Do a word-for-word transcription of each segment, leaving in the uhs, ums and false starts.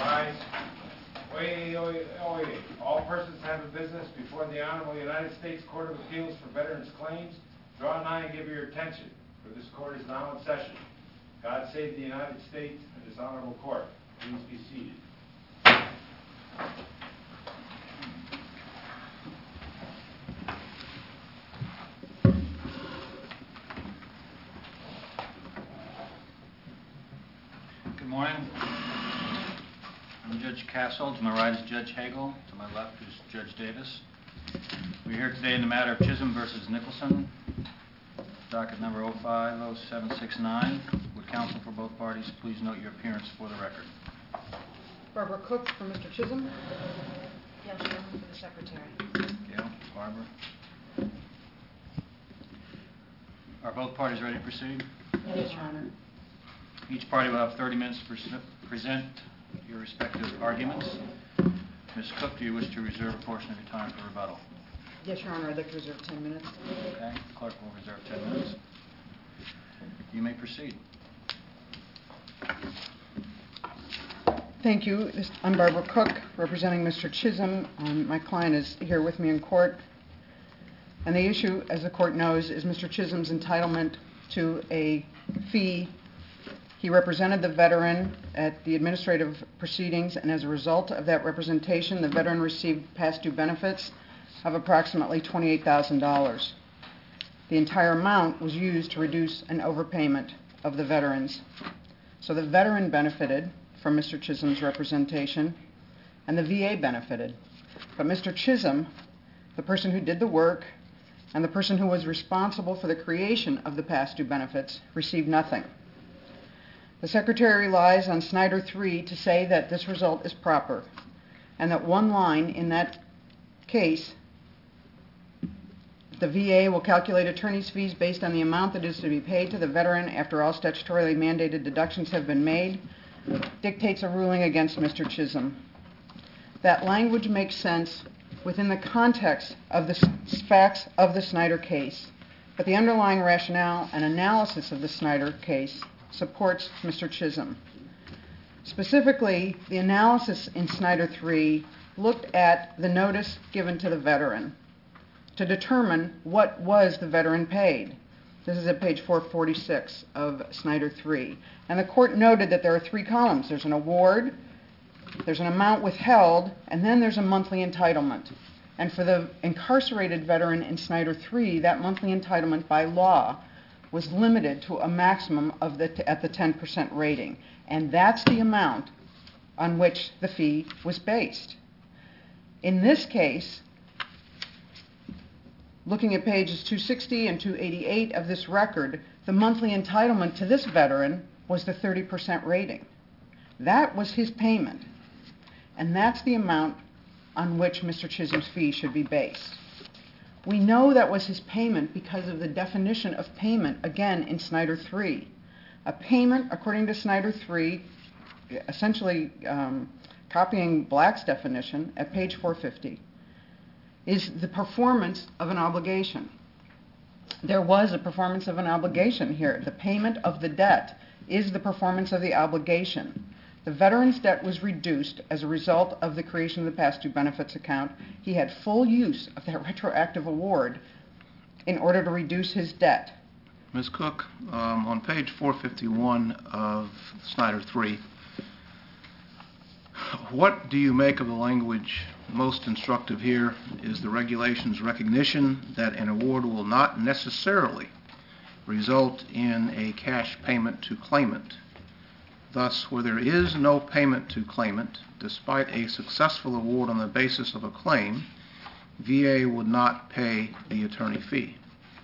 Rise. Oye, oye, oye. All persons having business before the Honorable United States Court of Appeals for Veterans Claims, draw nigh and give your attention, for this court is now in session. God save the United States and this honorable court. Please be seated. Good morning. I'm Judge Castle. To my right is Judge Hagel. To my left is Judge Davis. We're here today in the matter of Chisholm versus Nicholson, docket number oh five oh seven six nine. Would counsel for both parties please note your appearance for the record? Barbara Cook for Mister Chisholm. Gail Sherman for the Secretary. Gail, Barbara. Are both parties ready to proceed? Yes, Your Honor. Each party will have thirty minutes to pres present your respective arguments. Miz Cook, do you wish to reserve a portion of your time for rebuttal? Yes, Your Honor. I'd like to reserve ten minutes. Okay. Clerk will reserve ten minutes. You may proceed. Thank you. I'm Barbara Cook, representing Mister Chisholm. Um, my client is here with me in court. And the issue, as the court knows, is Mister Chisholm's entitlement to a fee. He represented the veteran at the administrative proceedings, and as a result of that representation, the veteran received past due benefits of approximately twenty-eight thousand dollars. The entire amount was used to reduce an overpayment of the veterans. So the veteran benefited from Mister Chisholm's representation, and the V A benefited. But Mister Chisholm, the person who did the work, and the person who was responsible for the creation of the past due benefits, received nothing. The Secretary relies on Snyder three to say that this result is proper, and that one line in that case, the V A will calculate attorney's fees based on the amount that is to be paid to the veteran after all statutorily mandated deductions have been made, dictates a ruling against Mister Chisholm. That language makes sense within the context of the facts of the Snyder case, but the underlying rationale and analysis of the Snyder case supports Mister Chisholm. Specifically, the analysis in Snyder three looked at the notice given to the veteran to determine what was the veteran paid. This is at page four forty-six of Snyder three. And the court noted that there are three columns. There's an award, there's an amount withheld, and then there's a monthly entitlement. And for the incarcerated veteran in Snyder three, that monthly entitlement by law was limited to a maximum of the t at the ten percent rating. And that's the amount on which the fee was based. In this case, looking at pages two sixty and two eighty-eight of this record, the monthly entitlement to this veteran was the thirty percent rating. That was his payment. And that's the amount on which Mister Chisholm's fee should be based. We know that was his payment because of the definition of payment, again, in Snyder three. A payment, according to Snyder three, essentially um, copying Black's definition at page four fifty, is the performance of an obligation. There was a performance of an obligation here. The payment of the debt is the performance of the obligation. The veteran's debt was reduced as a result of the creation of the past due benefits account. He had full use of that retroactive award in order to reduce his debt. Miz Cook, um, on page four fifty-one of Snyder three, what do you make of the language most instructive here is the regulation's recognition that an award will not necessarily result in a cash payment to claimant. Thus, where there is no payment to claimant, despite a successful award on the basis of a claim, V A would not pay the attorney fee.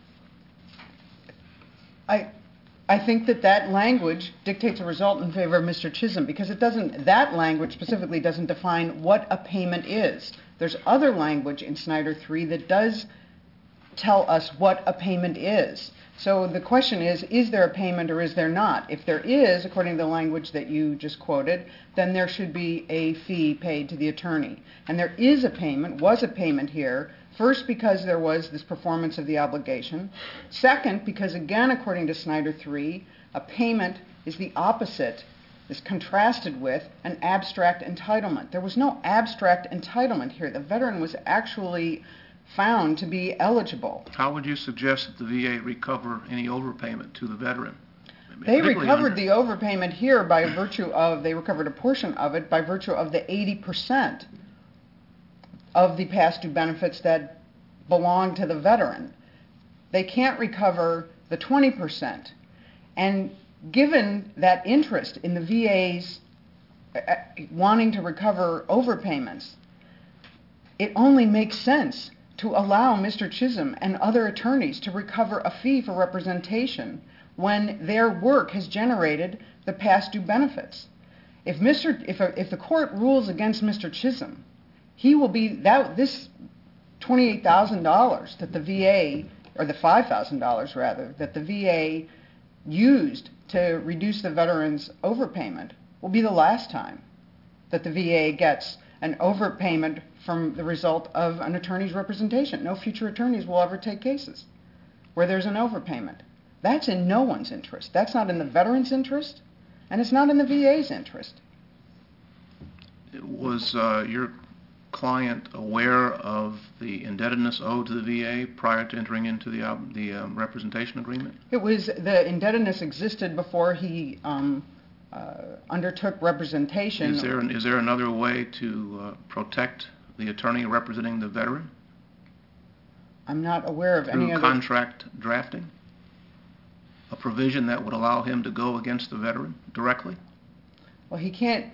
I, I think that that language dictates a result in favor of Mister Chisholm because it doesn't, that language specifically doesn't define what a payment is. There's other language in Snyder three that does tell us what a payment is. So the question is, is there a payment or is there not? If there is, according to the language that you just quoted, then there should be a fee paid to the attorney. And there is a payment, was a payment here, first because there was this performance of the obligation. Second, because again, according to Snyder three, a payment is the opposite is contrasted with an abstract entitlement. There was no abstract entitlement here. The veteran was actually found to be eligible. How would you suggest that the V A recover any overpayment to the veteran? They Particularly recovered under- the overpayment here by virtue of, they recovered a portion of it by virtue of the eighty percent of the past due benefits that belong to the veteran. They can't recover the twenty percent. And given that interest in the V A's uh, wanting to recover overpayments, it only makes sense to allow Mister Chisholm and other attorneys to recover a fee for representation when their work has generated the past due benefits. If Mister if, a, if the court rules against Mister Chisholm, he will be that this twenty-eight thousand dollars that the V A, or the five thousand dollars rather, that the V A used to reduce the veteran's overpayment will be the last time that the V A gets an overpayment from the result of an attorney's representation. No future attorneys will ever take cases where there's an overpayment. That's in no one's interest. That's not in the veteran's interest, and it's not in the V A's interest. Was uh, your client aware of the indebtedness owed to the V A prior to entering into the, uh, the um, representation agreement? It was, the indebtedness existed before he um, uh, undertook representation. Is there, an, is there another way to uh, protect the attorney representing the veteran? I'm not aware of any Through other... contract drafting? A provision that would allow him to go against the veteran directly? Well, he can't...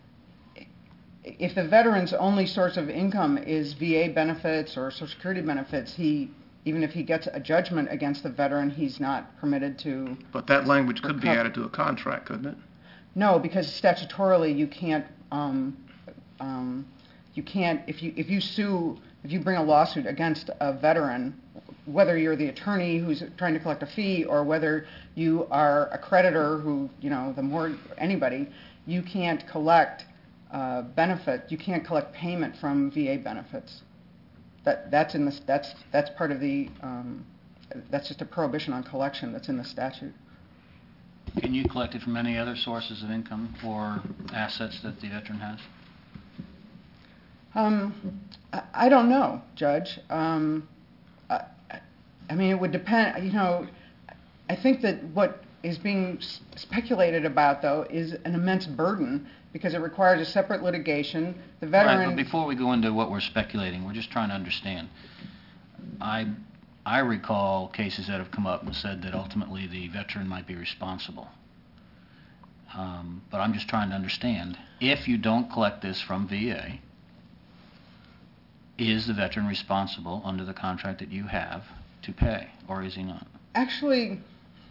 If the veteran's only source of income is V A benefits or Social Security benefits, he, even if he gets a judgment against the veteran, he's not permitted to... But that language could be recover. added to a contract, couldn't it? No, because statutorily you can't... Um, um, you can't... If you, if you sue, if you bring a lawsuit against a veteran, whether you're the attorney who's trying to collect a fee or whether you are a creditor who, you know, the more... anybody, you can't collect... Uh, benefit, you can't collect payment from V A benefits. That that's in the that's that's part of the um, that's just a prohibition on collection that's in the statute. Can you collect it from any other sources of income or assets that the veteran has? Um, I, I don't know, Judge. Um, I, I mean, it would depend. You know, I think that what is being s- speculated about, though, is an immense burden because it requires a separate litigation. The veteran... Right, but before we go into what we're speculating, we're just trying to understand. I, I recall cases that have come up and said that ultimately the veteran might be responsible. Um, but I'm just trying to understand, if you don't collect this from V A, is the veteran responsible under the contract that you have to pay, or is he not? Actually,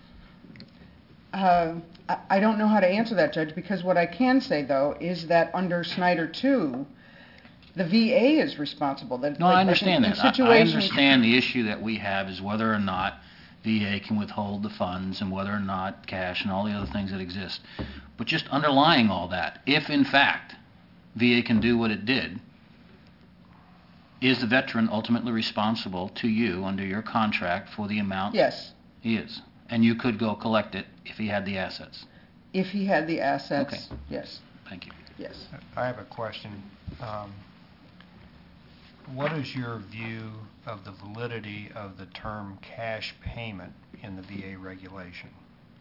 uh, I, I don't know how to answer that, Judge, because what I can say, though, is that under Snyder two, the V A is responsible. That, No, like, I understand in, that. in I, I situations- understand the issue that we have is whether or not V A can withhold the funds and whether or not cash and all the other things that exist. But just underlying all that, if in fact V A can do what it did, is the veteran ultimately responsible to you under your contract for the amount? Yes, He is. And you could go collect it if he had the assets. if he had the assets, Okay. yes, Thank you. yes. I have a question. Um, What is your view of the validity of the term cash payment in the V A regulation?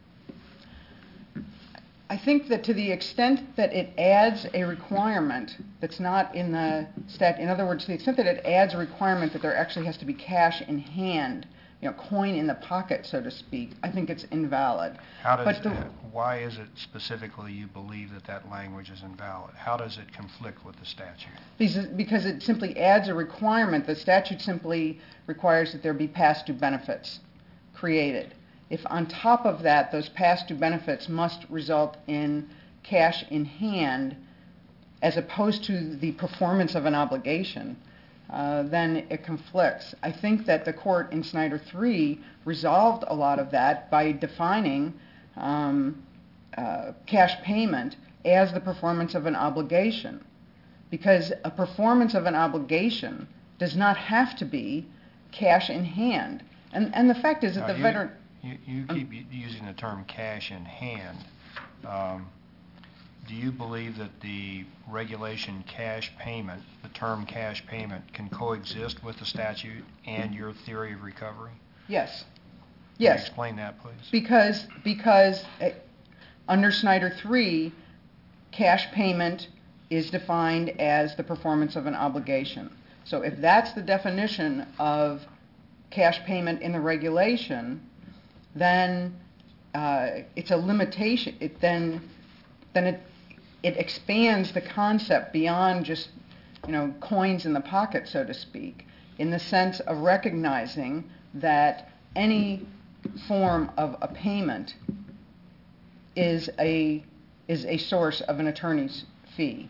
I think that to the extent that it adds a requirement that's not in the stat, in other words, to the extent that it adds a requirement that there actually has to be cash in hand, you know, coin in the pocket, so to speak, I think it's invalid. How does, But the- why is it specifically you believe that that language is invalid? How does it conflict with the statute? Because because it simply adds a requirement. The statute simply requires that there be past due benefits created. If on top of that, those past due benefits must result in cash in hand as opposed to the performance of an obligation, uh, then it conflicts. I think that the court in Snyder three resolved a lot of that by defining um, uh, cash payment as the performance of an obligation. Because a performance of an obligation does not have to be cash in hand. And, and the fact is that Now, the you- veteran... You, you keep u- using the term cash in hand. Um, do you believe that the regulation cash payment, the term cash payment, can coexist with the statute and your theory of recovery? Yes. Can you Yes. explain that, please? Because, because uh, under Snyder three, cash payment is defined as the performance of an obligation. So if that's the definition of cash payment in the regulation, then uh, it's a limitation. It then, then it, it expands the concept beyond just, you know, coins in the pocket, so to speak, in the sense of recognizing that any form of a payment is a is a source of an attorney's fee.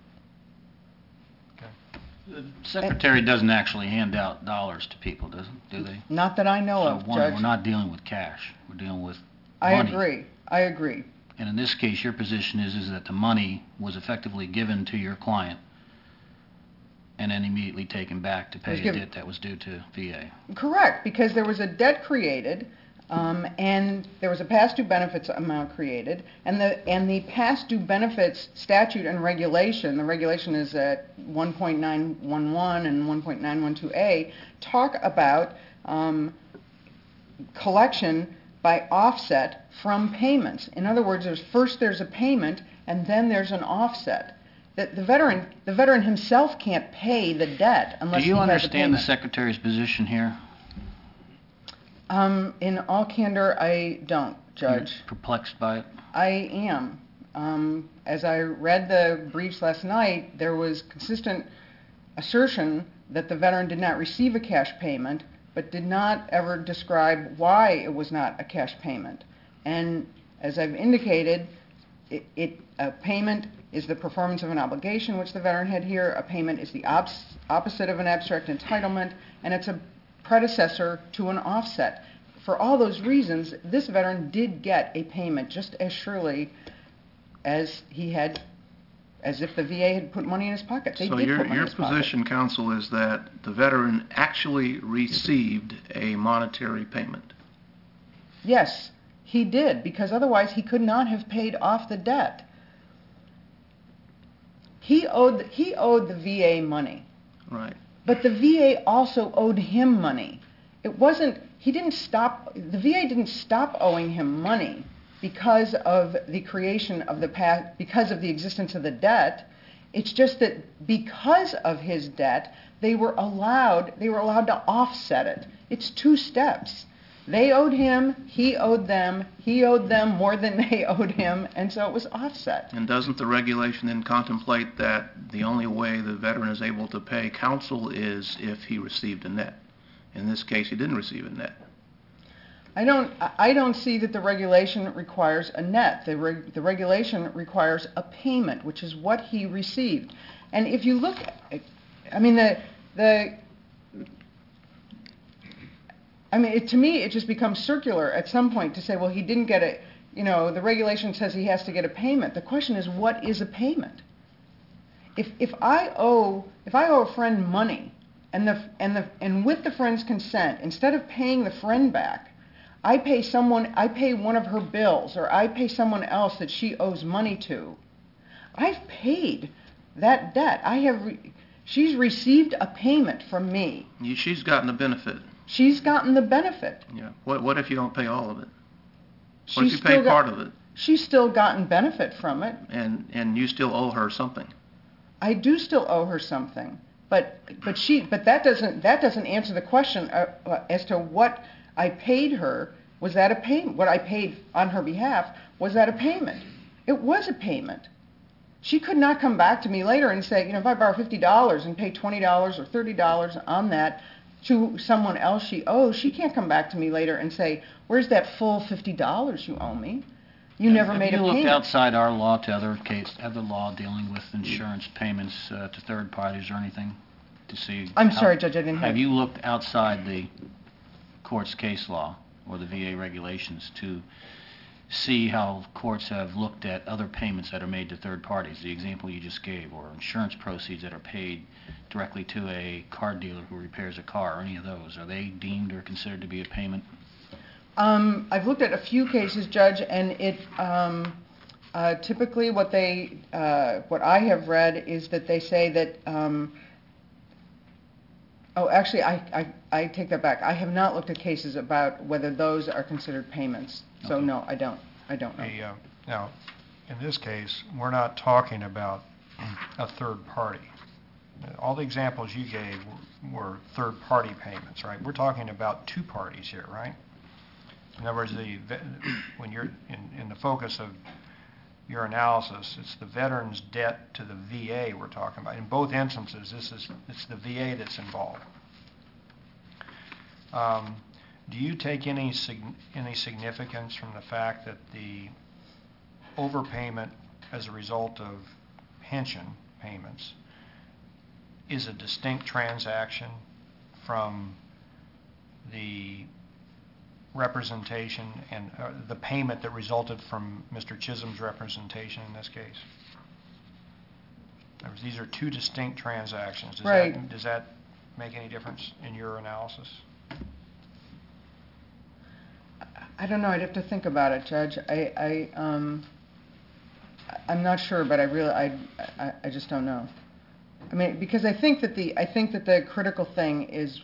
The Secretary doesn't actually hand out dollars to people, does it? Do they? Not that I know So of, one, Judge. we're not dealing with cash. We're dealing with I money. agree. I agree. And in this case, your position is, is that the money was effectively given to your client and then immediately taken back to was pay a given- debt that was due to V A. Correct, because there was a debt created, um, and there was a past due benefits amount created, and the and the past due benefits statute and regulation, the regulation is at one point nine one one and one point nine one two A, talk about um, collection by offset from payments. In other words, there's first there's a payment, and then there's an offset. The, the veteran, the veteran himself can't pay the debt unless Do you he has a understand the payment. Secretary's position here? Um, in all candor, I don't, Judge. You're perplexed by it? I am. Um, as I read the briefs last night, there was consistent assertion that the veteran did not receive a cash payment, but did not ever describe why it was not a cash payment. And as I've indicated, it, it a payment is the performance of an obligation, which the veteran had here. A payment is the ops, opposite of an abstract entitlement, and it's a predecessor to an offset. For all those reasons, this veteran did get a payment just as surely as he had, as if the V A had put money in his pocket. They So did your, put money your in his pocket. position, counsel, is that the veteran actually received a monetary payment? Yes, he did, because otherwise he could not have paid off the debt. He owed, he owed the V A money. Right. But the V A also owed him money. It wasn't, he didn't stop, the V A didn't stop owing him money because of the creation of the past, because of the existence of the debt. It's just that because of his debt, they were allowed, they were allowed to offset it. It's two steps. They owed him, he owed them, he owed them more than they owed him, and so it was offset. And doesn't the regulation then contemplate that the only way the veteran is able to pay counsel is if he received a net? In this case, he didn't receive a net. I don't, I don't see that the regulation requires a net. The, reg, the regulation requires a payment, which is what he received. And if you look, I mean, the, the I mean, it, to me, it just becomes circular at some point to say, well, he didn't get a, you know, the regulation says he has to get a payment. The question is, what is a payment? If, if I owe, if I owe a friend money, and the, and the, and with the friend's consent, instead of paying the friend back, I pay someone, I pay one of her bills, or I pay someone else that she owes money to, I've paid that debt. I have, re, she's received a payment from me. You, she's gotten a benefit. She's gotten the benefit. Yeah. What, what if you don't pay all of it? What She's if you pay still got- part of it? She's still gotten benefit from it. And, and you still owe her something? I do still owe her something, but but she but that doesn't that doesn't answer the question uh, uh, as to what I paid her. Was that a payment? What I paid on her behalf, was that a payment? It was a payment. She could not come back to me later and say, you know, if I borrow fifty dollars and pay twenty dollars or thirty dollars on that to someone else she owes, she can't come back to me later and say, where's that full fifty dollars you owe me? You never Have made a you payment. looked outside our law to other case, other law dealing with insurance payments uh, to third parties or anything to see? I'm how- sorry, Judge, I didn't hear. Have you looked outside the court's case law or the V A regulations to see how courts have looked at other payments that are made to third parties? The example you just gave, or insurance proceeds that are paid directly to a car dealer who repairs a car, or any of those. Are they deemed or considered to be a payment? Um, I've looked at a few cases, Judge, and it, um, Uh, Typically, what they, uh, what I have read is that they say that, um, oh, actually, I, I, I take that back. I have not looked at cases about whether those are considered payments. So, Okay. no, I don't. I don't know. The, uh, Now, in this case, we're not talking about a third party. All the examples you gave were third-party payments, right? We're talking about two parties here, right? In other words, the, ve- when you're in, in the focus of your analysis, it's the veteran's debt to the V A we're talking about. In both instances, this is, it's the V A that's involved. Um, do you take any sig- any significance from the fact that the overpayment as a result of pension payments is a distinct transaction from the representation and uh, the payment that resulted from Mister Chisholm's representation in this case? In other words, these are two distinct transactions. Does Right. That, does that make any difference in your analysis? I don't know. I'd have to think about it, Judge. I, I, um, I- I'm not sure, but I really, I, I, I just don't know. I mean, because I think that the, I think that the critical thing is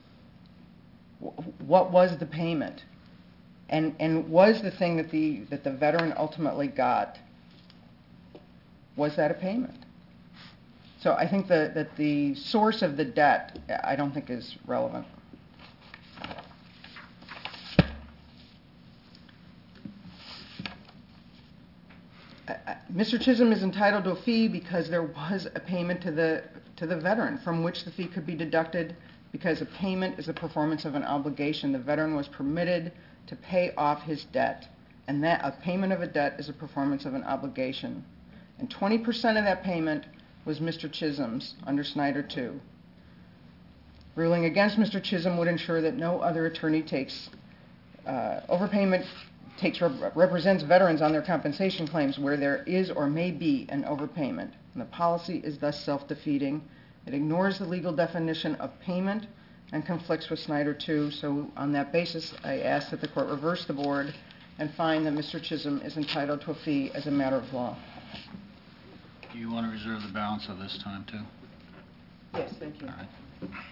wh- what was the payment, and and was the thing that the that the veteran ultimately got, was that a payment? So I think that that the source of the debt, I don't think is relevant. I- I- Mister Chisholm is entitled to a fee because there was a payment to the to the veteran from which the fee could be deducted because a payment is a performance of an obligation. The veteran was permitted to pay off his debt, and that a payment of a debt is a performance of an obligation. And twenty percent of that payment was Mister Chisholm's under Snyder two. Ruling against Mister Chisholm would ensure that no other attorney takes uh, overpayment takes rep- represents veterans on their compensation claims where there is or may be an overpayment. And the policy is thus self-defeating. It ignores the legal definition of payment and conflicts with Snyder two. So on that basis, I ask that the court reverse the board and find that Mister Chisholm is entitled to a fee as a matter of law. Do you want to reserve the balance of this time, too? Yes, thank you. All right.